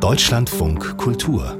Deutschlandfunk Kultur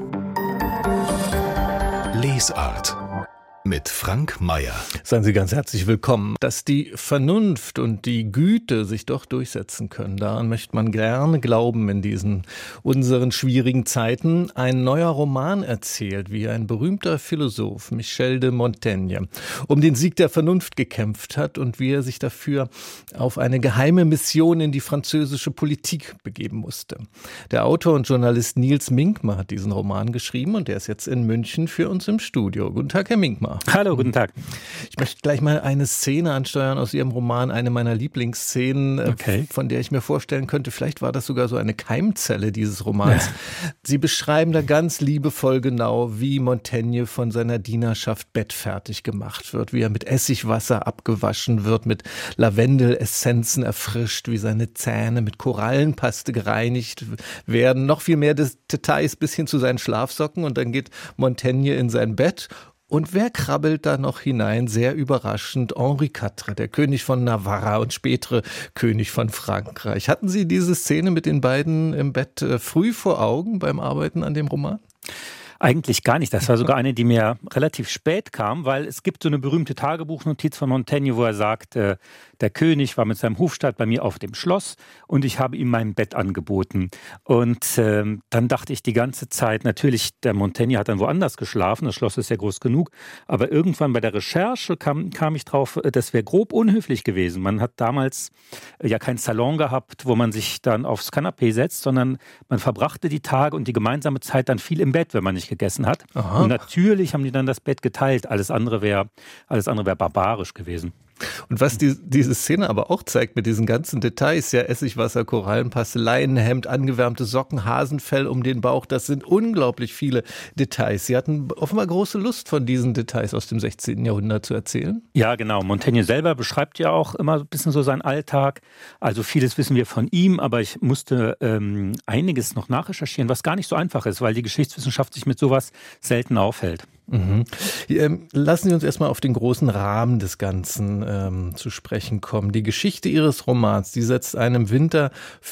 Lesart mit Frank Mayer. Seien Sie ganz herzlich willkommen. Dass die Vernunft und die Güte sich doch durchsetzen können, daran möchte man gerne glauben in diesen unseren schwierigen Zeiten. Ein neuer Roman erzählt, wie ein berühmter Philosoph, Michel de Montaigne, um den Sieg der Vernunft gekämpft hat und wie er sich dafür auf eine geheime Mission in die französische Politik begeben musste. Der Autor und Journalist Nils Minkmar hat diesen Roman geschrieben und er ist jetzt in München für uns im Studio. Guten Tag, Herr Minkmar. Hallo, guten Tag. Ich möchte gleich mal eine Szene ansteuern aus Ihrem Roman, eine meiner Lieblingsszenen, von der ich mir vorstellen könnte, vielleicht war das sogar so eine Keimzelle dieses Romans. Ja. Sie beschreiben da ganz liebevoll genau, wie Montaigne von seiner Dienerschaft bettfertig gemacht wird, wie er mit Essigwasser abgewaschen wird, mit Lavendel-Essenzen erfrischt, wie seine Zähne mit Korallenpaste gereinigt werden, noch viel mehr Details bis hin zu seinen Schlafsocken und dann geht Montaigne in sein Bett. Und wer krabbelt da noch hinein? Sehr überraschend, Henri IV, der König von Navarra und spätere König von Frankreich. Hatten Sie diese Szene mit den beiden im Bett früh vor Augen beim Arbeiten an dem Roman? Eigentlich gar nicht. Das war sogar eine, die mir relativ spät kam, weil es gibt so eine berühmte Tagebuchnotiz von Montaigne, wo er sagt, der König war mit seinem Hofstaat bei mir auf dem Schloss und ich habe ihm mein Bett angeboten. Und dann dachte ich die ganze Zeit, natürlich, der Montaigne hat dann woanders geschlafen, das Schloss ist ja groß genug, aber irgendwann bei der Recherche kam ich drauf, das wäre grob unhöflich gewesen. Man hat damals ja keinen Salon gehabt, wo man sich dann aufs Kanapee setzt, sondern man verbrachte die Tage und die gemeinsame Zeit dann viel im Bett, wenn man nicht gegessen hat. Aha. Und natürlich haben die dann das Bett geteilt. Alles andere wäre barbarisch gewesen. Und was diese Szene aber auch zeigt mit diesen ganzen Details, ja, Essigwasser, Korallenpaste, Leinenhemd, angewärmte Socken, Hasenfell um den Bauch, das sind unglaublich viele Details. Sie hatten offenbar große Lust, von diesen Details aus dem 16. Jahrhundert zu erzählen. Ja, genau. Montaigne selber beschreibt ja auch immer ein bisschen so seinen Alltag. Also vieles wissen wir von ihm, aber ich musste einiges noch nachrecherchieren, was gar nicht so einfach ist, weil die Geschichtswissenschaft sich mit sowas selten aufhält. Mhm. Lassen Sie uns erstmal auf den großen Rahmen des Ganzen zu sprechen kommen. Die Geschichte Ihres Romans, die setzt ein im Winter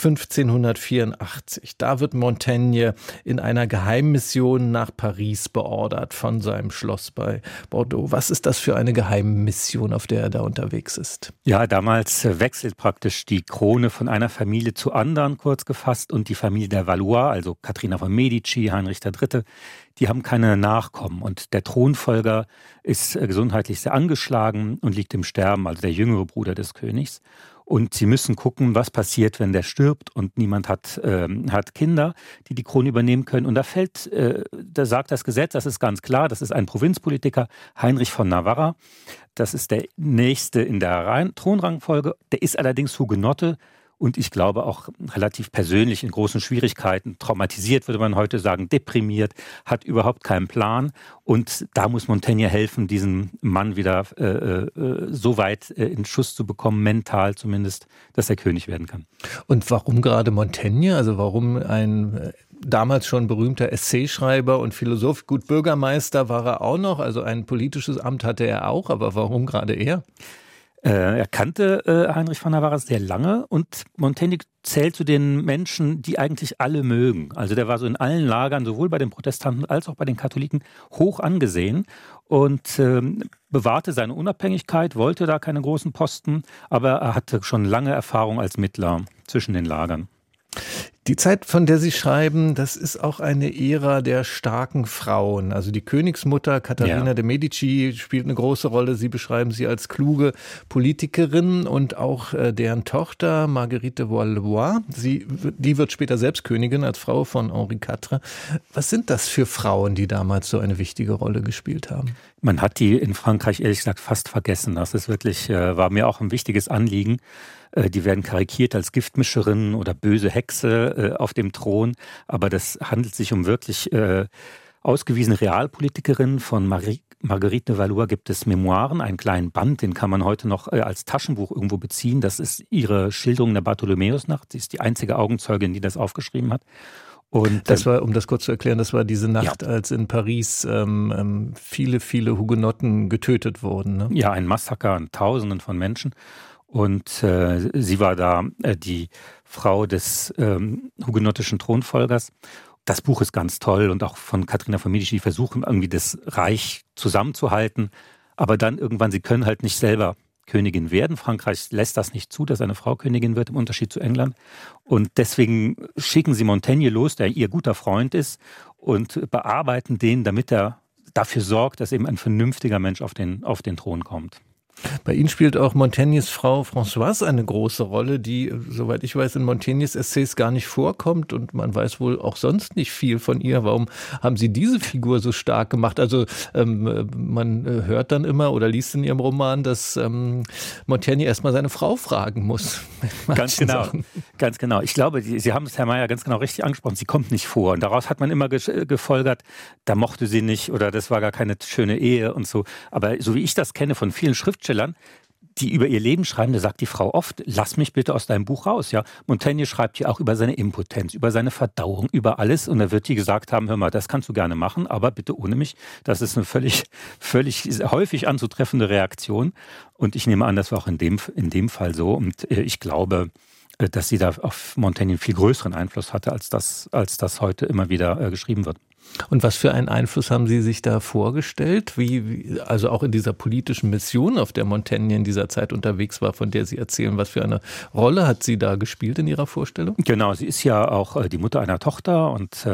1584. Da wird Montaigne in einer Geheimmission nach Paris beordert von seinem Schloss bei Bordeaux. Was ist das für eine Geheimmission, auf der er da unterwegs ist? Ja, damals wechselt praktisch die Krone von einer Familie zu anderen, kurz gefasst, und die Familie der Valois, also Katharina von Medici, Heinrich III., die haben keine Nachkommen und der Thronfolger ist gesundheitlich sehr angeschlagen und liegt im Sterben, also der jüngere Bruder des Königs. Und sie müssen gucken, was passiert, wenn der stirbt und niemand hat Kinder, die die Krone übernehmen können. Und da sagt das Gesetz, das ist ganz klar, das ist ein Provinzpolitiker, Heinrich von Navarra. Das ist der Nächste in der Thronrangfolge. Der ist allerdings Hugenotte. Und ich glaube auch relativ persönlich in großen Schwierigkeiten, traumatisiert würde man heute sagen, deprimiert, hat überhaupt keinen Plan. Und da muss Montaigne helfen, diesen Mann wieder so weit in Schuss zu bekommen, mental zumindest, dass er König werden kann. Und warum gerade Montaigne? Also warum ein damals schon berühmter Essayschreiber und Philosoph? Gut, Bürgermeister war er auch noch, also ein politisches Amt hatte er auch, aber warum gerade er? Er kannte Heinrich von Navarra sehr lange und Montaigne zählt zu den Menschen, die eigentlich alle mögen. Also der war so in allen Lagern, sowohl bei den Protestanten als auch bei den Katholiken, hoch angesehen und bewahrte seine Unabhängigkeit, wollte da keine großen Posten, aber er hatte schon lange Erfahrung als Mittler zwischen den Lagern. Die Zeit, von der Sie schreiben, das ist auch eine Ära der starken Frauen. Also die Königsmutter Katharina de Medici spielt eine große Rolle. Sie beschreiben sie als kluge Politikerin und auch deren Tochter Marguerite de Valois. Die wird später selbst Königin als Frau von Henri IV. Was sind das für Frauen, die damals so eine wichtige Rolle gespielt haben? Man hat die in Frankreich ehrlich gesagt fast vergessen. Das ist wirklich, war mir auch ein wichtiges Anliegen. Die werden karikiert als Giftmischerinnen oder böse Hexe auf dem Thron. Aber das handelt sich um wirklich ausgewiesene Realpolitikerinnen. Von Marguerite de Valois gibt es Memoiren, einen kleinen Band, den kann man heute noch als Taschenbuch irgendwo beziehen. Das ist ihre Schilderung der Bartholomäusnacht. Sie ist die einzige Augenzeugin, die das aufgeschrieben hat. Und das war, um das kurz zu erklären, das war diese Nacht, als in Paris viele Hugenotten getötet wurden. Ne? Ja, ein Massaker an Tausenden von Menschen. Und sie war da die Frau des hugenottischen Thronfolgers. das Buch ist ganz toll und auch von Katharina von Medici, die versuchen irgendwie das Reich zusammenzuhalten, aber dann irgendwann, sie können halt nicht selber Königin werden. Frankreich lässt das nicht zu, dass eine Frau Königin wird, im Unterschied zu England. Und deswegen schicken sie Montaigne los, der ihr guter Freund ist, und bearbeiten den, damit er dafür sorgt, dass eben ein vernünftiger Mensch auf den Thron kommt. Bei Ihnen spielt auch Montaignes Frau Françoise eine große Rolle, die, soweit ich weiß, in Montaignes Essays gar nicht vorkommt und man weiß wohl auch sonst nicht viel von ihr. Warum haben Sie diese Figur so stark gemacht? Also man hört dann immer oder liest in Ihrem Roman, dass Montaigne erstmal seine Frau fragen muss. Ganz genau, ganz genau. Ich glaube, Sie haben es, Herr Mayer, ganz genau richtig angesprochen. Sie kommt nicht vor. Und daraus hat man immer gefolgert, da mochte sie nicht oder das war gar keine schöne Ehe und so. Aber so wie ich das kenne von vielen Schriftstellern, die über ihr Leben schreiben, da sagt die Frau oft, lass mich bitte aus deinem Buch raus. Ja, Montaigne schreibt ja auch über seine Impotenz, über seine Verdauung, über alles. Und da wird die gesagt haben, hör mal, das kannst du gerne machen, aber bitte ohne mich. Das ist eine völlig häufig anzutreffende Reaktion. Und ich nehme an, das war auch in dem Fall so. Und ich glaube, dass sie da auf Montaigne einen viel größeren Einfluss hatte, als das heute immer wieder geschrieben wird. Und was für einen Einfluss haben Sie sich da vorgestellt? Also auch in dieser politischen Mission, auf der Montaigne in dieser Zeit unterwegs war, von der Sie erzählen, was für eine Rolle hat sie da gespielt in Ihrer Vorstellung? Genau, sie ist ja auch die Mutter einer Tochter und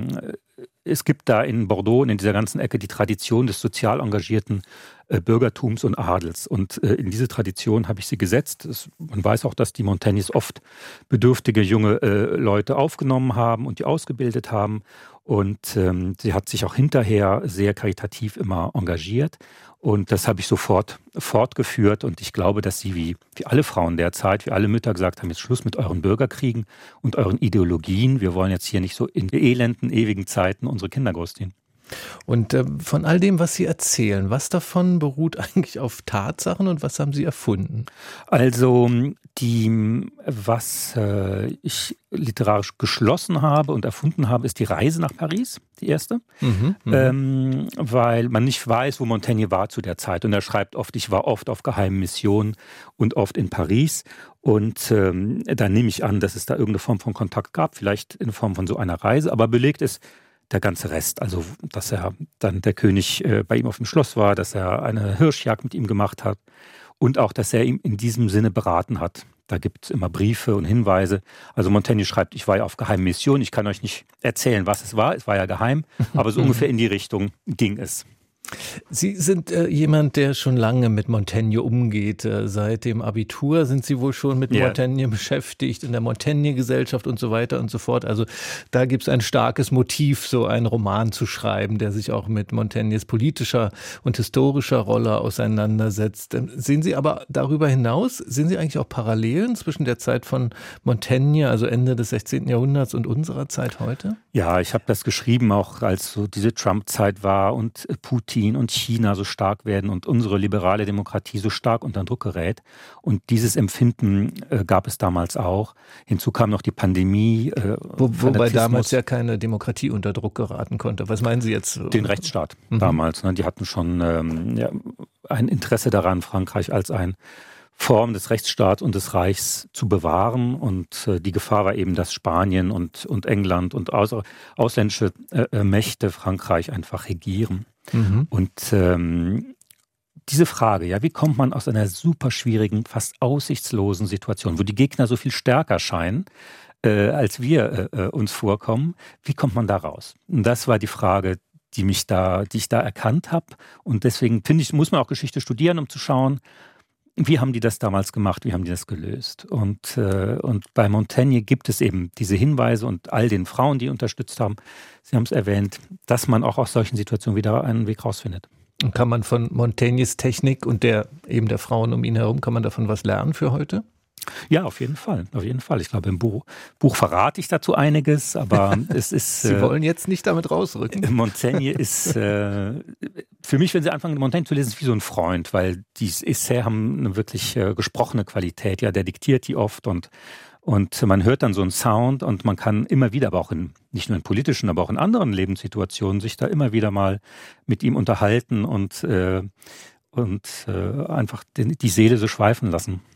es gibt da in Bordeaux und in dieser ganzen Ecke die Tradition des sozial engagierten Bürgertums und Adels. Und in diese Tradition habe ich sie gesetzt. Man weiß auch, dass die Montaignes oft bedürftige junge Leute aufgenommen haben und die ausgebildet haben. Und sie hat sich auch hinterher sehr karitativ immer engagiert. Und das habe ich sofort fortgeführt. Und ich glaube, dass sie wie alle Frauen der Zeit, wie alle Mütter gesagt haben, jetzt Schluss mit euren Bürgerkriegen und euren Ideologien. Wir wollen jetzt hier nicht so in elenden, ewigen Zeiten unsere Kinder großziehen. Und von all dem, was Sie erzählen, was davon beruht eigentlich auf Tatsachen und was haben Sie erfunden? Also was ich literarisch geschlossen habe und erfunden habe, ist die Reise nach Paris, die erste. Weil man nicht weiß, wo Montaigne war zu der Zeit. Und er schreibt oft, ich war oft auf geheimen Missionen und oft in Paris. Und da nehme ich an, dass es da irgendeine Form von Kontakt gab, vielleicht in Form von so einer Reise. Aber belegt ist der ganze Rest, also dass er dann der König bei ihm auf dem Schloss war, dass er eine Hirschjagd mit ihm gemacht hat und auch, dass er ihm in diesem Sinne beraten hat. Da gibt es immer Briefe und Hinweise. Also Montaigne schreibt, ich war ja auf geheimen Mission, ich kann euch nicht erzählen, was es war ja geheim, aber so ungefähr in die Richtung ging es. Sie sind jemand, der schon lange mit Montaigne umgeht. Seit dem Abitur sind Sie wohl schon mit Montaigne beschäftigt, in der Montaigne-Gesellschaft und so weiter und so fort. Also da gibt es ein starkes Motiv, so einen Roman zu schreiben, der sich auch mit Montaignes politischer und historischer Rolle auseinandersetzt. Sehen Sie aber darüber hinaus, sehen Sie eigentlich auch Parallelen zwischen der Zeit von Montaigne, also Ende des 16. Jahrhunderts und unserer Zeit heute? Ja, ich habe das geschrieben, auch als so diese Trump-Zeit war und Putin und China so stark werden und unsere liberale Demokratie so stark unter Druck gerät. Und dieses Empfinden gab es damals auch. Hinzu kam noch die Pandemie. Wobei damals ja keine Demokratie unter Druck geraten konnte. Was meinen Sie jetzt? Den Rechtsstaat damals. Ne? Die hatten schon ein Interesse daran, Frankreich als eine Form des Rechtsstaats und des Reichs zu bewahren. Und die Gefahr war eben, dass Spanien und England und ausländische Mächte Frankreich einfach regieren. Und diese Frage, ja, wie kommt man aus einer super schwierigen, fast aussichtslosen Situation, wo die Gegner so viel stärker scheinen, als wir uns vorkommen, wie kommt man da raus? Und das war die Frage, die ich da erkannt habe. Und deswegen finde ich, muss man auch Geschichte studieren, um zu schauen, wie haben die das damals gemacht, wie haben die das gelöst? Und bei Montaigne gibt es eben diese Hinweise und all den Frauen, die unterstützt haben, Sie haben es erwähnt, dass man auch aus solchen Situationen wieder einen Weg rausfindet. Und kann man von Montaignes Technik und der Frauen um ihn herum, kann man davon was lernen für heute? Ja, auf jeden Fall, auf jeden Fall. Ich glaube, im Buch verrate ich dazu einiges, aber es ist... Sie wollen jetzt nicht damit rausrücken? Montaigne ist, für mich, wenn Sie anfangen, Montaigne zu lesen, ist wie so ein Freund, weil die Essays haben eine wirklich gesprochene Qualität. Ja, der diktiert die oft und man hört dann so einen Sound und man kann immer wieder, aber auch nicht nur in politischen, aber auch in anderen Lebenssituationen sich da immer wieder mal mit ihm unterhalten und einfach die Seele so schweifen lassen.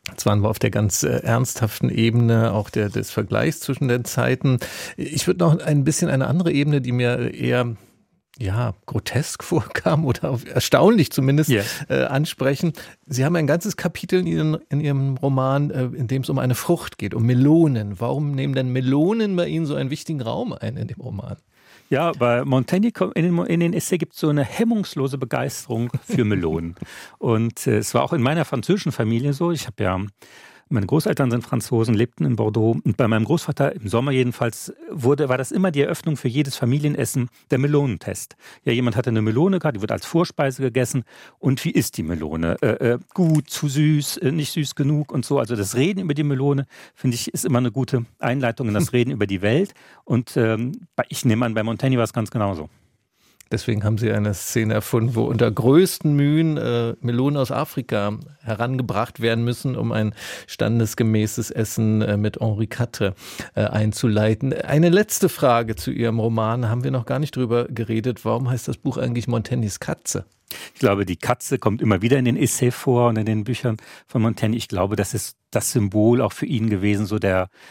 Jetzt waren wir auf der ganz ernsthaften Ebene auch des Vergleichs zwischen den Zeiten. Ich würde noch ein bisschen eine andere Ebene, die mir eher grotesk vorkam oder erstaunlich zumindest ansprechen. Sie haben ein ganzes Kapitel in Ihrem Roman, in dem es um eine Frucht geht, um Melonen. Warum nehmen denn Melonen bei Ihnen so einen wichtigen Raum ein in dem Roman? Ja, bei Montaigne in den Essay gibt es so eine hemmungslose Begeisterung für Melonen. Und es war auch in meiner französischen Familie so. Meine Großeltern sind Franzosen, lebten in Bordeaux. Und bei meinem Großvater, im Sommer jedenfalls, war das immer die Eröffnung für jedes Familienessen, der Melonentest. Ja, jemand hatte eine Melone gehabt, die wird als Vorspeise gegessen. Und wie ist die Melone? Gut, zu süß, nicht süß genug und so. Also das Reden über die Melone, finde ich, ist immer eine gute Einleitung in das Reden über die Welt. Und ich nehme an, bei Montaigne war es ganz genauso. Deswegen haben Sie eine Szene erfunden, wo unter größten Mühen Melonen aus Afrika herangebracht werden müssen, um ein standesgemäßes Essen mit Henri IV einzuleiten. Eine letzte Frage zu Ihrem Roman, haben wir noch gar nicht drüber geredet. Warum heißt das Buch eigentlich Montaignes Katze? Ich glaube, die Katze kommt immer wieder in den Essays vor und in den Büchern von Montaigne. Ich glaube, das ist das Symbol auch für ihn gewesen, so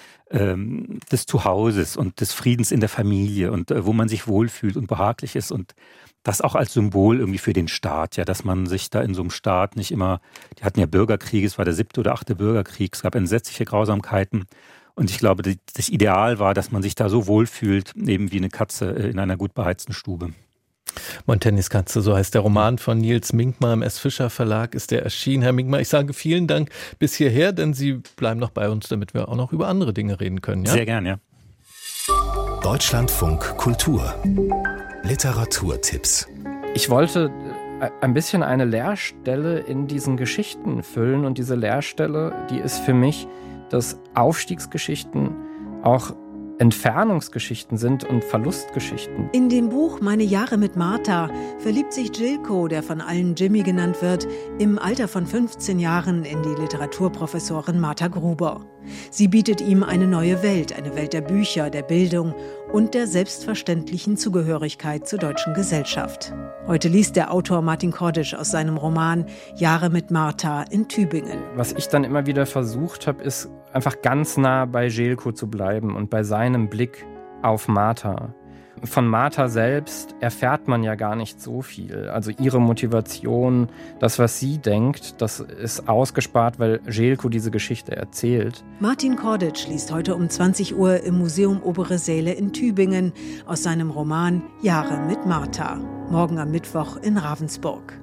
des Zuhauses und des Friedens in der Familie und wo man sich wohlfühlt und behaglich ist und das auch als Symbol irgendwie für den Staat, ja, dass man sich da in so einem Staat nicht immer, die hatten ja Bürgerkriege, es war der 7. oder 8. Bürgerkrieg, es gab entsetzliche Grausamkeiten und ich glaube, das Ideal war, dass man sich da so wohlfühlt, eben wie eine Katze in einer gut beheizten Stube. Montaignes Katze, so heißt der Roman von Nils Minkmar im S. Fischer Verlag, ist der erschienen. Herr Minkmar, ich sage vielen Dank bis hierher, denn Sie bleiben noch bei uns, damit wir auch noch über andere Dinge reden können. Ja? Sehr gern, ja. Deutschlandfunk Kultur. Literaturtipps. Ich wollte ein bisschen eine Leerstelle in diesen Geschichten füllen und diese Leerstelle, die ist für mich, dass Aufstiegsgeschichten auch Entfernungsgeschichten sind und Verlustgeschichten. In dem Buch Meine Jahre mit Martha verliebt sich Jilko, der von allen Jimmy genannt wird, im Alter von 15 Jahren in die Literaturprofessorin Martha Gruber. Sie bietet ihm eine neue Welt, eine Welt der Bücher, der Bildung und der selbstverständlichen Zugehörigkeit zur deutschen Gesellschaft. Heute liest der Autor Martin Kordisch aus seinem Roman Jahre mit Martha in Tübingen. Was ich dann immer wieder versucht habe, ist einfach ganz nah bei Jilko zu bleiben und bei seinem Blick auf Martha. Von Martha selbst erfährt man ja gar nicht so viel. Also ihre Motivation, das, was sie denkt, das ist ausgespart, weil Jilko diese Geschichte erzählt. Martin Kordic liest heute um 20 Uhr im Museum Obere Säle in Tübingen aus seinem Roman Jahre mit Martha. Morgen am Mittwoch in Ravensburg.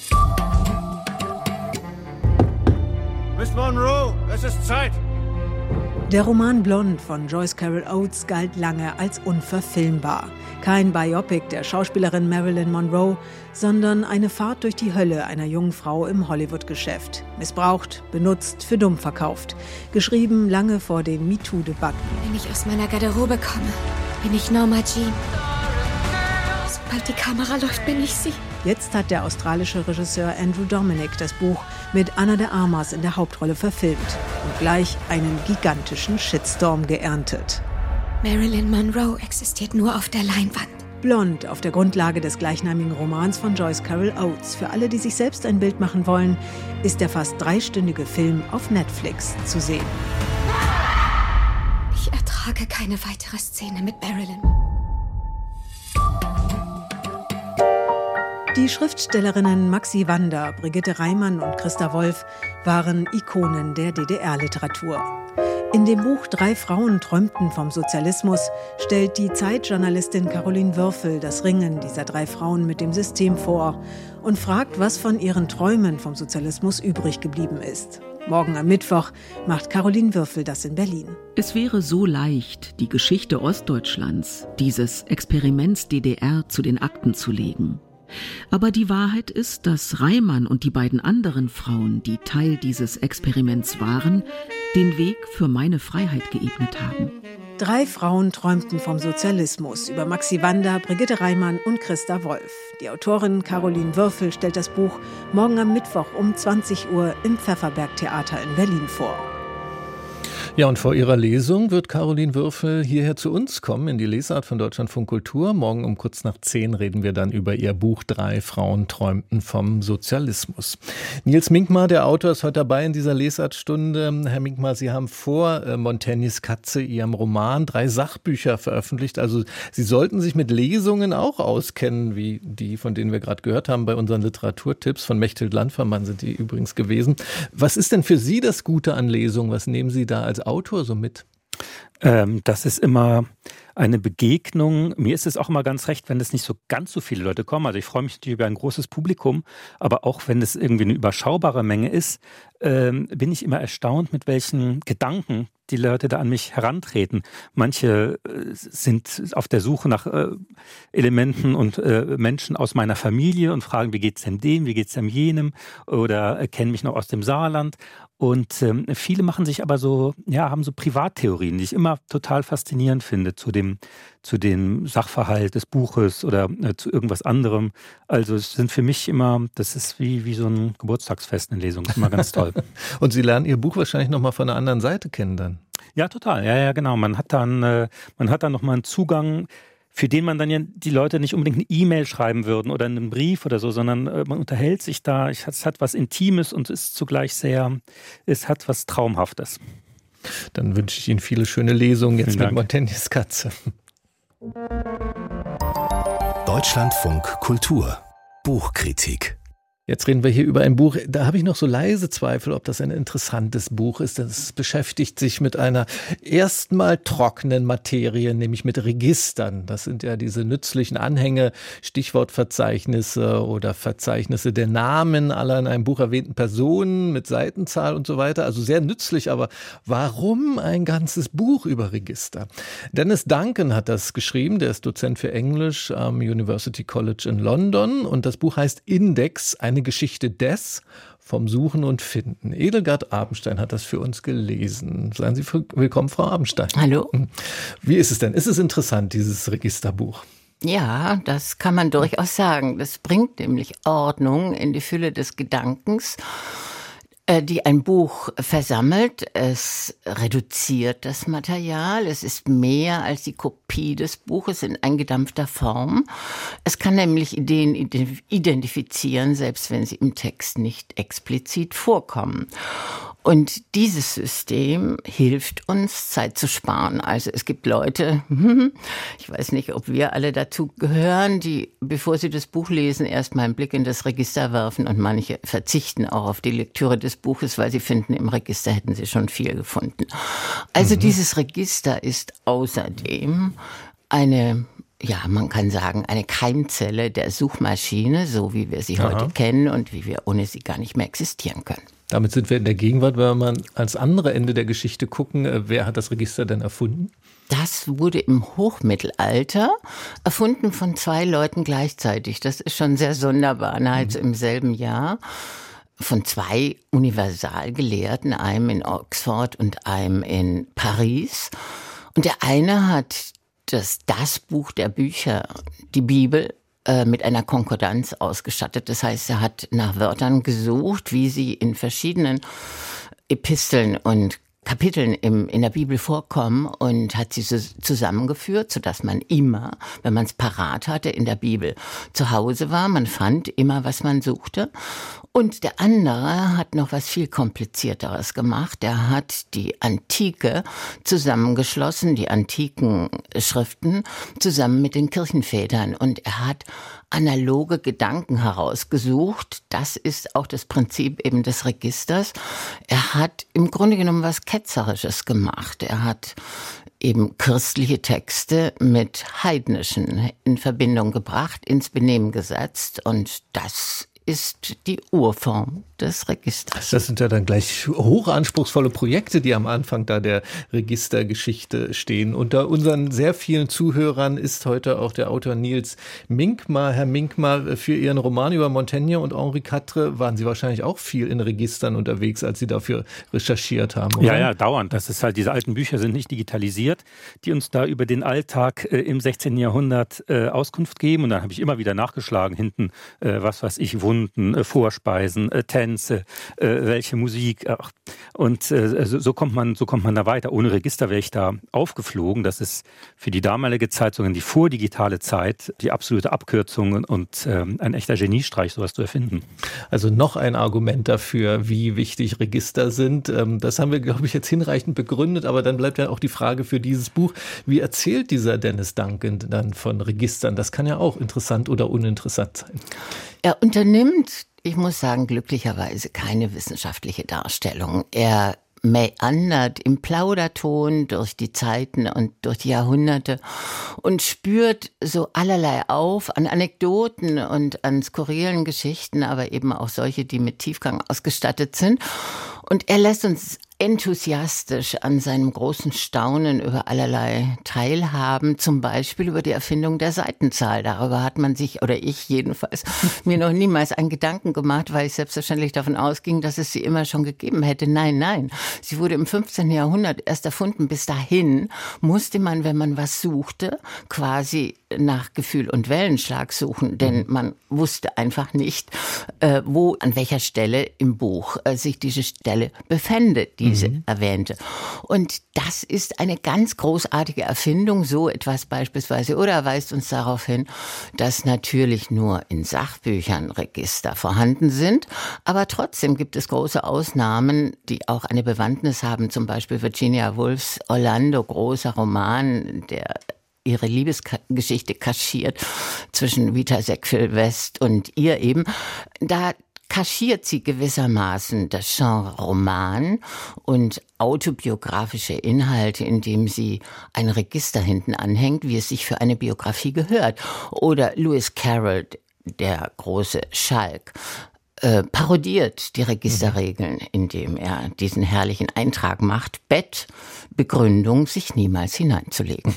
Miss Monroe, es ist Zeit! Der Roman Blonde von Joyce Carol Oates galt lange als unverfilmbar. Kein Biopic der Schauspielerin Marilyn Monroe, sondern eine Fahrt durch die Hölle einer jungen Frau im Hollywood-Geschäft. Missbraucht, benutzt, für dumm verkauft. Geschrieben lange vor den MeToo-Debatten. Wenn ich aus meiner Garderobe komme, bin ich Norma Jean. Sobald die Kamera läuft, bin ich sie. Jetzt hat der australische Regisseur Andrew Dominik das Buch mit Ana de Armas in der Hauptrolle verfilmt und gleich einen gigantischen Shitstorm geerntet. Marilyn Monroe existiert nur auf der Leinwand. Blonde, auf der Grundlage des gleichnamigen Romans von Joyce Carol Oates. Für alle, die sich selbst ein Bild machen wollen, ist der fast 3-stündige Film auf Netflix zu sehen. Ich ertrage keine weitere Szene mit Marilyn. Die Schriftstellerinnen Maxi Wander, Brigitte Reimann und Christa Wolf waren Ikonen der DDR-Literatur. In dem Buch 3 Frauen träumten vom Sozialismus stellt die Zeitjournalistin Caroline Würfel das Ringen dieser 3 Frauen mit dem System vor und fragt, was von ihren Träumen vom Sozialismus übrig geblieben ist. Morgen am Mittwoch macht Caroline Würfel das in Berlin. Es wäre so leicht, die Geschichte Ostdeutschlands, dieses Experiments DDR, zu den Akten zu legen. Aber die Wahrheit ist, dass Reimann und die beiden anderen Frauen, die Teil dieses Experiments waren, den Weg für meine Freiheit geebnet haben. 3 Frauen träumten vom Sozialismus über Maxi Wander, Brigitte Reimann und Christa Wolf. Die Autorin Caroline Würfel stellt das Buch morgen am Mittwoch um 20 Uhr im Pfefferberg Theater in Berlin vor. Ja, und vor ihrer Lesung wird Caroline Würfel hierher zu uns kommen, in die Lesart von Deutschlandfunk Kultur. Morgen um kurz nach 10 reden wir dann über ihr Buch »3 Frauen träumten vom Sozialismus«. Nils Minkmar, der Autor, ist heute dabei in dieser Lesartstunde. Herr Minkmar, Sie haben vor Montaignes Katze, Ihrem Roman, 3 Sachbücher veröffentlicht. Also Sie sollten sich mit Lesungen auch auskennen, wie die, von denen wir gerade gehört haben bei unseren Literaturtipps. Von Mechthild Landvermann sind die übrigens gewesen. Was ist denn für Sie das Gute an Lesungen? Was nehmen Sie da als Autor so mit? Das ist immer eine Begegnung. Mir ist es auch immer ganz recht, wenn es nicht so ganz so viele Leute kommen. Also ich freue mich natürlich über ein großes Publikum, aber auch wenn es irgendwie eine überschaubare Menge ist, bin ich immer erstaunt, mit welchen Gedanken die Leute da an mich herantreten. Manche sind auf der Suche nach Elementen und Menschen aus meiner Familie und fragen, wie geht's denn dem, wie geht's dem jenem, oder kennen mich noch aus dem Saarland. Und viele machen sich aber so, ja, haben so Privattheorien, die ich immer total faszinierend finde zu dem Sachverhalt des Buches oder zu irgendwas anderem. Also es sind für mich immer, das ist wie so ein Geburtstagsfest, eine Lesung. Das ist immer ganz toll. Und Sie lernen Ihr Buch wahrscheinlich nochmal von einer anderen Seite kennen dann. Ja, total. Ja, genau. Man hat dann nochmal einen Zugang, für den man dann ja die Leute nicht unbedingt eine E-Mail schreiben würden oder einen Brief oder so, sondern man unterhält sich da. Es hat was Intimes und ist zugleich es hat was Traumhaftes. Dann wünsche ich Ihnen viele schöne Lesungen jetzt mit Montaignes Katze. Deutschlandfunk Kultur. Buchkritik. Jetzt reden wir hier über ein Buch, da habe ich noch so leise Zweifel, ob das ein interessantes Buch ist. Das beschäftigt sich mit einer erstmal trockenen Materie, nämlich mit Registern. Das sind ja diese nützlichen Anhänge, Stichwortverzeichnisse oder Verzeichnisse der Namen aller in einem Buch erwähnten Personen mit Seitenzahl und so weiter. Also sehr nützlich, aber warum ein ganzes Buch über Register? Dennis Duncan hat das geschrieben, der ist Dozent für Englisch am University College in London und das Buch heißt Index, eine Geschichte des vom Suchen und Finden. Edelgard Abenstein hat das für uns gelesen. Seien Sie willkommen, Frau Abenstein. Hallo. Wie ist es denn? Ist es interessant, dieses Registerbuch? Ja, das kann man durchaus sagen. Das bringt nämlich Ordnung in die Fülle des Gedankens, die ein Buch versammelt. Es reduziert das Material. Es ist mehr als die Kopie des Buches in eingedampfter Form. Es kann nämlich Ideen identifizieren, selbst wenn sie im Text nicht explizit vorkommen. Und dieses System hilft uns, Zeit zu sparen. Also es gibt Leute, ich weiß nicht, ob wir alle dazu gehören, die, bevor sie das Buch lesen, erstmal einen Blick in das Register werfen und manche verzichten auch auf die Lektüre des Buches, weil sie finden, im Register hätten sie schon viel gefunden. Also dieses Register ist außerdem eine, ja, man kann sagen, eine Keimzelle der Suchmaschine, so wie wir sie heute kennen und wie wir ohne sie gar nicht mehr existieren können. Damit sind wir in der Gegenwart, wenn wir mal ans andere Ende der Geschichte gucken. Wer hat das Register denn erfunden? Das wurde im Hochmittelalter erfunden von 2 Leuten gleichzeitig. Das ist schon sehr sonderbar, nahezu im selben Jahr. Von 2 Universalgelehrten, einem in Oxford und einem in Paris. Und der eine hat das Buch der Bücher, die Bibel, mit einer Konkordanz ausgestattet. Das heißt, er hat nach Wörtern gesucht, wie sie in verschiedenen Episteln und Kapiteln in der Bibel vorkommen und hat sie zusammengeführt, sodass man immer, wenn man es parat hatte, in der Bibel zu Hause war. Man fand immer, was man suchte. Und der andere hat noch was viel Komplizierteres gemacht. Er hat die Antike zusammengeschlossen, die antiken Schriften, zusammen mit den Kirchenvätern. Und er hat analoge Gedanken herausgesucht. Das ist auch das Prinzip eben des Registers. Er hat im Grunde genommen was Ketzerisches gemacht. Er hat eben christliche Texte mit heidnischen in Verbindung gebracht, ins Benehmen gesetzt. Und das ist die Urform des Registers. Das sind ja dann gleich hochanspruchsvolle Projekte, die am Anfang da der Registergeschichte stehen. Unter unseren sehr vielen Zuhörern ist heute auch der Autor Nils Minkmar. Herr Minkmar, für Ihren Roman über Montaigne und Henri IV waren Sie wahrscheinlich auch viel in Registern unterwegs, als Sie dafür recherchiert haben, oder? Ja, dauernd. Das ist halt, diese alten Bücher sind nicht digitalisiert, die uns da über den Alltag im 16. Jahrhundert Auskunft geben. Und dann habe ich immer wieder nachgeschlagen, hinten, was weiß ich, Wunder Stunden, Vorspeisen, Tänze, welche Musik. Und so kommt man da weiter. Ohne Register wäre ich da aufgeflogen. Das ist für die damalige Zeit, sogar die vordigitale Zeit, die absolute Abkürzung und ein echter Geniestreich, sowas zu erfinden. Also noch ein Argument dafür, wie wichtig Register sind. Das haben wir, glaube ich, jetzt hinreichend begründet, aber dann bleibt ja auch die Frage für dieses Buch, wie erzählt dieser Dennis Duncan dann von Registern? Das kann ja auch interessant oder uninteressant sein. Er unternimmt, ich muss sagen, glücklicherweise keine wissenschaftliche Darstellung. Er meandert im Plauderton durch die Zeiten und durch die Jahrhunderte und spürt so allerlei auf an Anekdoten und an skurrilen Geschichten, aber eben auch solche, die mit Tiefgang ausgestattet sind. Und er lässt uns enthusiastisch an seinem großen Staunen über allerlei teilhaben, zum Beispiel über die Erfindung der Seitenzahl. Darüber hat man sich, oder ich jedenfalls, mir noch niemals einen Gedanken gemacht, weil ich selbstverständlich davon ausging, dass es sie immer schon gegeben hätte. Nein. Sie wurde im 15. Jahrhundert erst erfunden. Bis dahin musste man, wenn man was suchte, quasi nach Gefühl und Wellenschlag suchen, denn man wusste einfach nicht, an welcher Stelle im Buch sich diese Stelle befände, diese erwähnte. Und das ist eine ganz großartige Erfindung, so etwas beispielsweise, oder er weist uns darauf hin, dass natürlich nur in Sachbüchern Register vorhanden sind, aber trotzdem gibt es große Ausnahmen, die auch eine Bewandtnis haben, zum Beispiel Virginia Woolfs Orlando, großer Roman, der ihre Liebesgeschichte kaschiert zwischen Rita Sackville-West und ihr eben. Da kaschiert sie gewissermaßen das Genre Roman und autobiografische Inhalte, indem sie ein Register hinten anhängt, wie es sich für eine Biografie gehört. Oder Lewis Carroll, der große Schalk, parodiert die Registerregeln, indem er diesen herrlichen Eintrag macht, Bettbegründung, sich niemals hineinzulegen.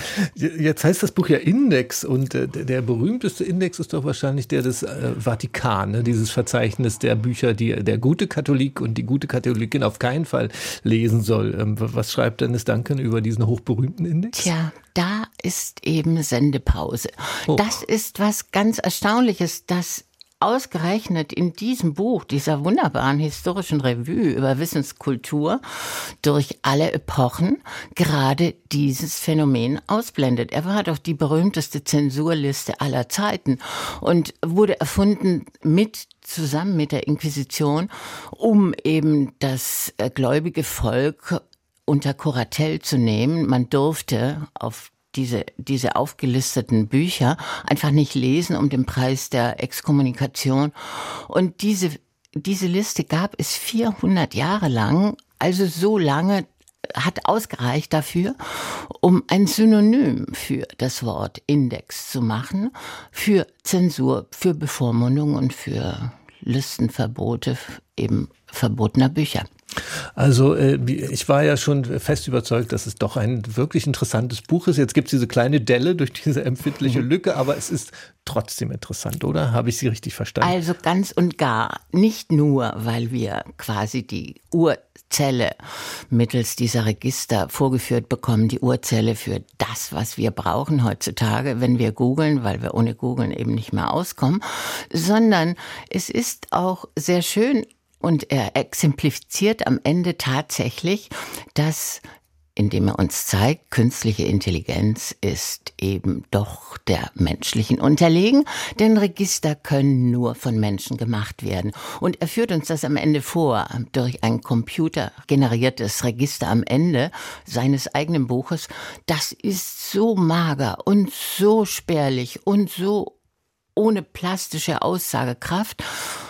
Jetzt heißt das Buch ja Index und der berühmteste Index ist doch wahrscheinlich der des Vatikan, ne? Dieses Verzeichnis der Bücher, die der gute Katholik und die gute Katholikin auf keinen Fall lesen soll. Was schreibt Dennis Duncan über diesen hochberühmten Index? Tja, da ist eben Sendepause. Oh. Das ist was ganz Erstaunliches, dass ausgerechnet in diesem Buch, dieser wunderbaren historischen Revue über Wissenskultur durch alle Epochen, gerade dieses Phänomen ausblendet. Er war doch die berühmteste Zensurliste aller Zeiten und wurde erfunden zusammen mit der Inquisition, um eben das gläubige Volk unter Kuratell zu nehmen. Man durfte auf diese aufgelisteten Bücher einfach nicht lesen um den Preis der Exkommunikation. Und diese Liste gab es 400 Jahre lang, also so lange hat ausgereicht dafür, um ein Synonym für das Wort Index zu machen, für Zensur, für Bevormundung und für Listenverbote eben verbotener Bücher. Also ich war ja schon fest überzeugt, dass es doch ein wirklich interessantes Buch ist. Jetzt gibt es diese kleine Delle durch diese empfindliche Lücke, aber es ist trotzdem interessant, oder? Habe ich Sie richtig verstanden? Also ganz und gar. Nicht nur, weil wir quasi die Urzelle mittels dieser Register vorgeführt bekommen, die Urzelle für das, was wir brauchen heutzutage, wenn wir googeln, weil wir ohne Googeln eben nicht mehr auskommen, sondern es ist auch sehr schön, und er exemplifiziert am Ende tatsächlich, dass, indem er uns zeigt, künstliche Intelligenz ist eben doch der menschlichen unterlegen, denn Register können nur von Menschen gemacht werden. Und er führt uns das am Ende vor, durch ein computergeneriertes Register am Ende seines eigenen Buches. Das ist so mager und so spärlich und so ohne plastische Aussagekraft,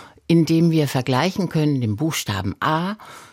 indem wir vergleichen können den Buchstaben A,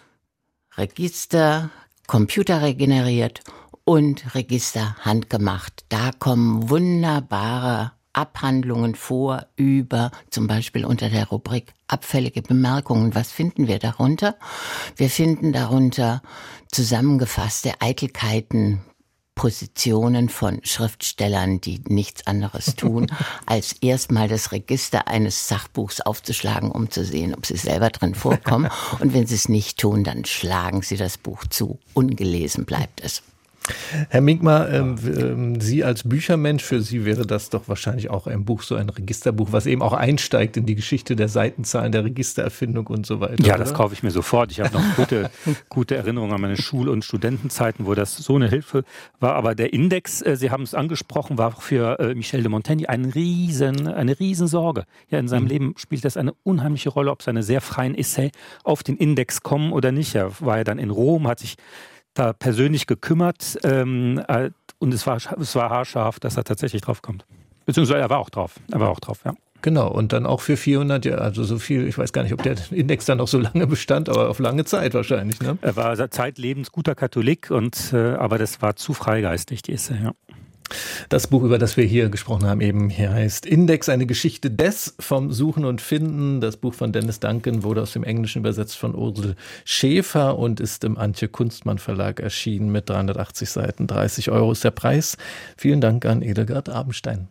Register, computerregeneriert und Register handgemacht. Da kommen wunderbare Abhandlungen vor über, zum Beispiel unter der Rubrik abfällige Bemerkungen. Was finden wir darunter? Wir finden darunter zusammengefasste Eitelkeiten, Positionen von Schriftstellern, die nichts anderes tun, als erstmal das Register eines Sachbuchs aufzuschlagen, um zu sehen, ob sie selber drin vorkommen. Und wenn sie es nicht tun, dann schlagen sie das Buch zu. Ungelesen bleibt es. Herr Minkmar, Sie als Büchermensch, für Sie wäre das doch wahrscheinlich auch ein Buch, so ein Registerbuch, was eben auch einsteigt in die Geschichte der Seitenzahlen, der Registererfindung und so weiter. Ja, oder? Das kaufe ich mir sofort. Ich habe noch gute Erinnerungen an meine Schul- und Studentenzeiten, wo das so eine Hilfe war. Aber der Index, Sie haben es angesprochen, war für Michel de Montaigne eine Riesensorge. Ja, in seinem Leben spielt das eine unheimliche Rolle, ob seine sehr freien Essay auf den Index kommen oder nicht. Er war ja dann in Rom, hat sich da persönlich gekümmert und es war haarscharf, dass er tatsächlich drauf kommt. Beziehungsweise er war auch drauf, ja. Genau, und dann auch für 400 Jahre, also so viel, ich weiß gar nicht, ob der Index dann noch so lange bestand, aber auf lange Zeit wahrscheinlich, ne? Er war zeitlebens guter Katholik, aber das war zu freigeistig, die Essay, ja. Das Buch, über das wir hier gesprochen haben, eben hier heißt Index, eine Geschichte des vom Suchen und Finden. Das Buch von Dennis Duncan wurde aus dem Englischen übersetzt von Ursel Schäfer und ist im Antje Kunstmann Verlag erschienen mit 380 Seiten. 30 € ist der Preis. Vielen Dank an Edelgard Abenstein.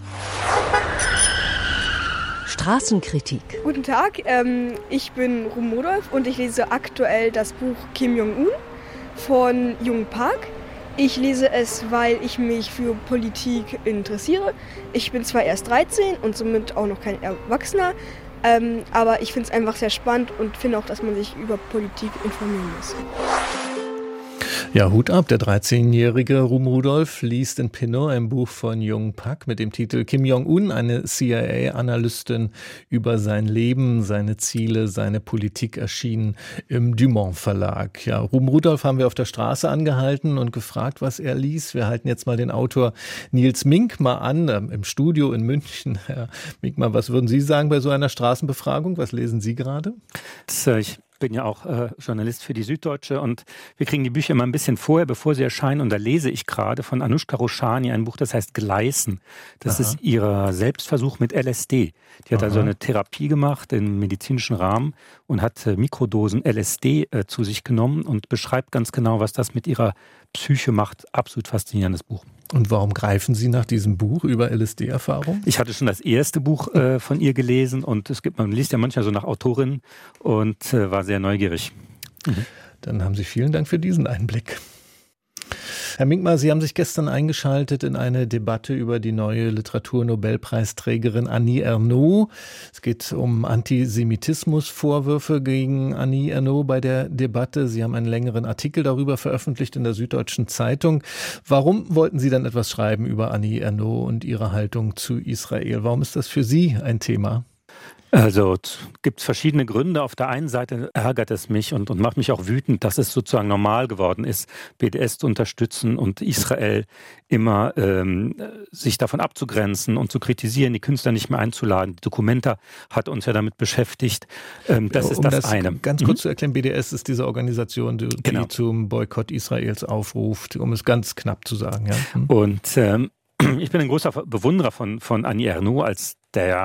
Straßenkritik. Guten Tag, ich bin Ruhm Rudolf und ich lese aktuell das Buch Kim Jong-un von Jung Park. Ich lese es, weil ich mich für Politik interessiere. Ich bin zwar erst 13 und somit auch noch kein Erwachsener, aber ich finde es einfach sehr spannend und finde auch, dass man sich über Politik informieren muss. Ja, Hut ab, der 13-jährige Ruhm Rudolf liest in Pinot ein Buch von Jung Pak mit dem Titel Kim Jong-un, eine CIA-Analystin über sein Leben, seine Ziele, seine Politik, erschienen im Dumont Verlag. Ja, Ruhm Rudolf haben wir auf der Straße angehalten und gefragt, was er liest. Wir halten jetzt mal den Autor Nils Minkmar an, im Studio in München. Herr Minkmar, was würden Sie sagen bei so einer Straßenbefragung? Was lesen Sie gerade? Ich bin ja auch Journalist für die Süddeutsche und wir kriegen die Bücher immer ein bisschen vorher, bevor sie erscheinen. Und da lese ich gerade von Anushka Roshani ein Buch, das heißt Gleißen. Das ist ihr Selbstversuch mit LSD. Die hat also eine Therapie gemacht im medizinischen Rahmen und hat Mikrodosen LSD zu sich genommen und beschreibt ganz genau, was das mit ihrer Psyche macht. Absolut faszinierendes Buch. Und warum greifen Sie nach diesem Buch über LSD-Erfahrung? Ich hatte schon das erste Buch von ihr gelesen und man liest ja manchmal so nach Autorinnen und war sehr neugierig. Dann haben Sie vielen Dank für diesen Einblick. Herr Minkmar, Sie haben sich gestern eingeschaltet in eine Debatte über die neue Literaturnobelpreisträgerin Annie Ernaux. Es geht um Antisemitismusvorwürfe gegen Annie Ernaux bei der Debatte. Sie haben einen längeren Artikel darüber veröffentlicht in der Süddeutschen Zeitung. Warum wollten Sie dann etwas schreiben über Annie Ernaux und ihre Haltung zu Israel? Warum ist das für Sie ein Thema? Also gibt es verschiedene Gründe. Auf der einen Seite ärgert es mich und macht mich auch wütend, dass es sozusagen normal geworden ist, BDS zu unterstützen und Israel immer sich davon abzugrenzen und zu kritisieren, die Künstler nicht mehr einzuladen. Die Documenta hat uns ja damit beschäftigt. Das ist das eine. Ganz kurz zu erklären, BDS ist diese Organisation, die zum Boykott Israels aufruft, um es ganz knapp zu sagen. Ja? Und ich bin ein großer Bewunderer von Annie Ernaux. Als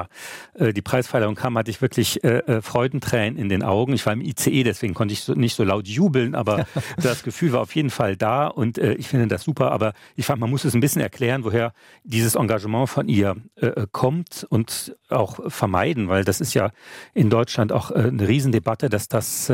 die Preisverleihung kam, hatte ich wirklich Freudentränen in den Augen. Ich war im ICE, deswegen konnte ich nicht so laut jubeln, aber das Gefühl war auf jeden Fall da und ich finde das super. Aber ich fand, man muss es ein bisschen erklären, woher dieses Engagement von ihr kommt und auch vermeiden, weil das ist ja in Deutschland auch eine Riesendebatte, dass das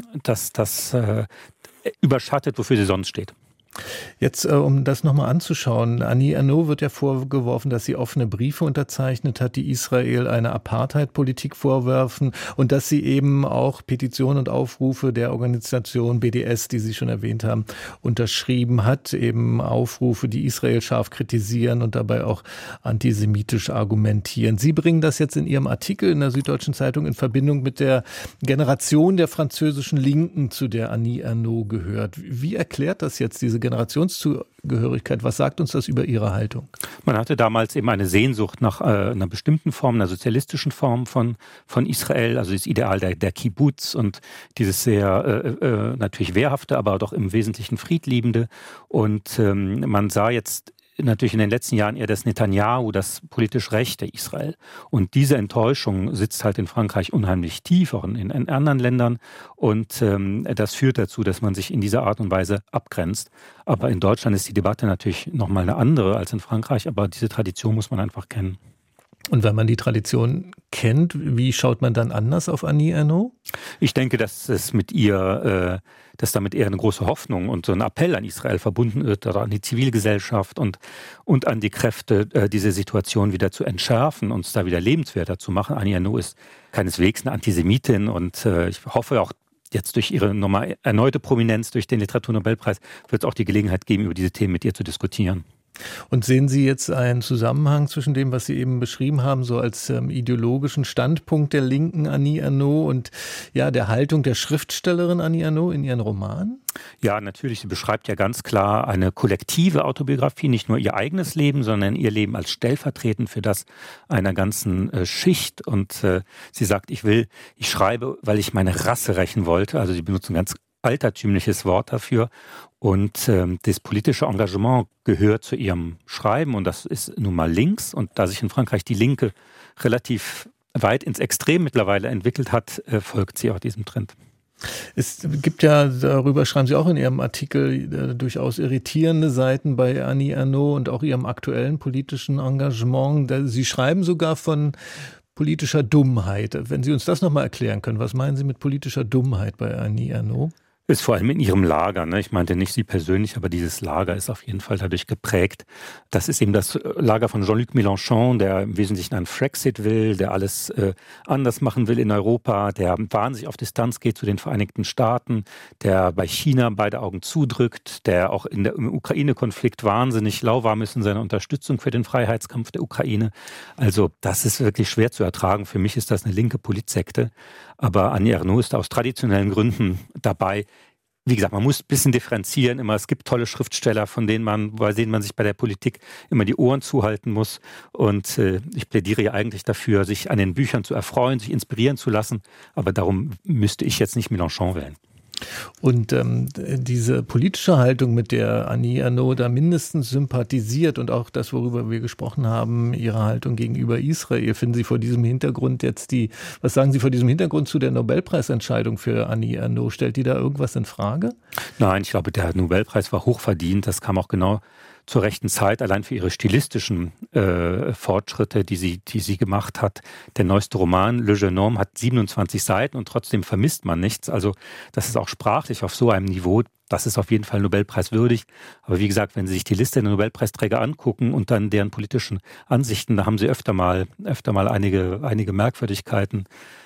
überschattet, wofür sie sonst steht. Jetzt, um das nochmal anzuschauen, Annie Ernaux wird ja vorgeworfen, dass sie offene Briefe unterzeichnet hat, die Israel eine Apartheid-Politik vorwerfen und dass sie eben auch Petitionen und Aufrufe der Organisation BDS, die Sie schon erwähnt haben, unterschrieben hat, eben Aufrufe, die Israel scharf kritisieren und dabei auch antisemitisch argumentieren. Sie bringen das jetzt in Ihrem Artikel in der Süddeutschen Zeitung in Verbindung mit der Generation der französischen Linken, zu der Annie Ernaux gehört. Wie erklärt das jetzt diese Generationszugehörigkeit? Was sagt uns das über Ihre Haltung? Man hatte damals eben eine Sehnsucht nach einer bestimmten Form, einer sozialistischen Form von Israel, also das Ideal der Kibbutz und dieses sehr natürlich wehrhafte, aber doch im Wesentlichen friedliebende. Und man sah jetzt natürlich in den letzten Jahren eher das Netanyahu, das politisch rechte Israel. Und diese Enttäuschung sitzt halt in Frankreich unheimlich tief, auch in anderen Ländern. Und das führt dazu, dass man sich in dieser Art und Weise abgrenzt. Aber in Deutschland ist die Debatte natürlich nochmal eine andere als in Frankreich. Aber diese Tradition muss man einfach kennen. Und wenn man die Tradition kennt, wie schaut man dann anders auf Annie Ernaux? Ich denke, dass es mit ihr, dass damit eher eine große Hoffnung und so ein Appell an Israel verbunden wird, oder an die Zivilgesellschaft und an die Kräfte, diese Situation wieder zu entschärfen und es da wieder lebenswerter zu machen. Annie Ernaux ist keineswegs eine Antisemitin und ich hoffe auch, jetzt durch ihre erneute Prominenz, durch den Literaturnobelpreis, wird es auch die Gelegenheit geben, über diese Themen mit ihr zu diskutieren. Und sehen Sie jetzt einen Zusammenhang zwischen dem, was Sie eben beschrieben haben, so als ideologischen Standpunkt der linken Annie Ernaux und ja der Haltung der Schriftstellerin Annie Ernaux in ihren Romanen? Ja, natürlich. Sie beschreibt ja ganz klar eine kollektive Autobiografie, nicht nur ihr eigenes Leben, sondern ihr Leben als stellvertretend für das einer ganzen Schicht. Und sie sagt, ich schreibe, weil ich meine Rasse rächen wollte. Also sie benutzt ein ganz altertümliches Wort dafür. Und das politische Engagement gehört zu ihrem Schreiben und das ist nun mal links. Und da sich in Frankreich die Linke relativ weit ins Extrem mittlerweile entwickelt hat, folgt sie auch diesem Trend. Es gibt ja, darüber schreiben Sie auch in Ihrem Artikel, durchaus irritierende Seiten bei Annie Ernaux und auch Ihrem aktuellen politischen Engagement. Sie schreiben sogar von politischer Dummheit. Wenn Sie uns das nochmal erklären können, was meinen Sie mit politischer Dummheit bei Annie Ernaux? Ist vor allem in ihrem Lager, ne? Ich meinte nicht sie persönlich, aber dieses Lager ist auf jeden Fall dadurch geprägt. Das ist eben das Lager von Jean-Luc Mélenchon, der im Wesentlichen einen Frexit will, der alles anders machen will in Europa, der wahnsinnig auf Distanz geht zu den Vereinigten Staaten, der bei China beide Augen zudrückt, der auch im Ukraine-Konflikt wahnsinnig lauwarm ist in seiner Unterstützung für den Freiheitskampf der Ukraine. Also das ist wirklich schwer zu ertragen. Für mich ist das eine linke Politsekte. Aber Annie Ernaux ist aus traditionellen Gründen dabei. Wie gesagt, man muss ein bisschen differenzieren. Es gibt tolle Schriftsteller, bei denen man sich bei der Politik immer die Ohren zuhalten muss. Und ich plädiere ja eigentlich dafür, sich an den Büchern zu erfreuen, sich inspirieren zu lassen. Aber darum müsste ich jetzt nicht Mélenchon wählen. Und diese politische Haltung, mit der Annie Ernaux da mindestens sympathisiert und auch das, worüber wir gesprochen haben, ihre Haltung gegenüber Israel, finden Sie vor diesem Hintergrund was sagen Sie vor diesem Hintergrund zu der Nobelpreisentscheidung für Annie Ernaux? Stellt die da irgendwas in Frage? Nein, ich glaube, der Nobelpreis war hochverdient. Das kam auch genau zur rechten Zeit, allein für ihre stilistischen Fortschritte, die sie gemacht hat. Der neueste Roman, Le Jeune Homme, hat 27 Seiten und trotzdem vermisst man nichts. Also das ist auch sprachlich auf so einem Niveau, das ist auf jeden Fall Nobelpreis würdig. Aber wie gesagt, wenn Sie sich die Liste der Nobelpreisträger angucken und dann deren politischen Ansichten, da haben sie öfter mal einige Merkwürdigkeiten.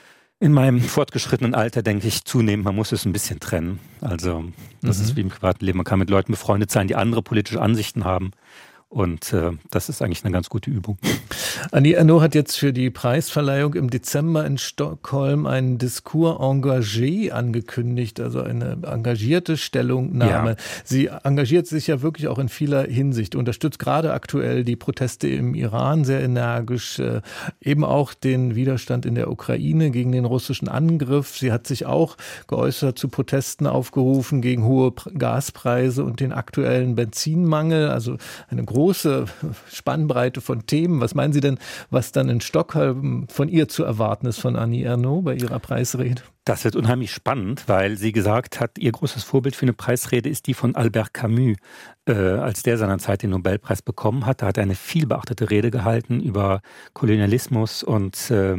In meinem fortgeschrittenen Alter denke ich zunehmend, man muss es ein bisschen trennen. Also das ist wie im privaten Leben. Man kann mit Leuten befreundet sein, die andere politische Ansichten haben. Und das ist eigentlich eine ganz gute Übung. Annie Ernaux hat jetzt für die Preisverleihung im Dezember in Stockholm einen Discours engagé angekündigt, also eine engagierte Stellungnahme. Ja. Sie engagiert sich ja wirklich auch in vieler Hinsicht, unterstützt gerade aktuell die Proteste im Iran sehr energisch, eben auch den Widerstand in der Ukraine gegen den russischen Angriff. Sie hat sich auch geäußert zu Protesten aufgerufen gegen hohe Gaspreise und den aktuellen Benzinmangel, also eine große Spannbreite von Themen. Was meinen Sie denn, was dann in Stockholm von ihr zu erwarten ist, von Annie Ernaux bei ihrer Preisrede? Das wird unheimlich spannend, weil sie gesagt hat, ihr großes Vorbild für eine Preisrede ist die von Albert Camus. Als der seinerzeit den Nobelpreis bekommen hat, da hat er eine vielbeachtete Rede gehalten über Kolonialismus und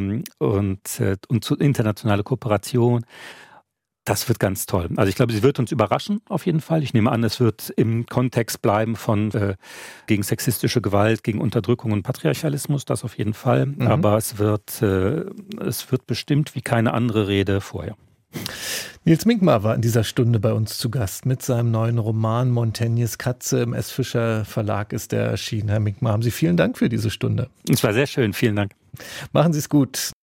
internationale Kooperation. Das wird ganz toll. Also ich glaube, sie wird uns überraschen auf jeden Fall. Ich nehme an, es wird im Kontext bleiben von gegen sexistische Gewalt, gegen Unterdrückung und Patriarchalismus, das auf jeden Fall. Mhm. Aber es wird bestimmt wie keine andere Rede vorher. Nils Minkmar war in dieser Stunde bei uns zu Gast mit seinem neuen Roman Montaignes Katze. Im S. Fischer Verlag ist der erschienen. Herr Minkmar, haben Sie vielen Dank für diese Stunde. Es war sehr schön, vielen Dank. Machen Sie es gut.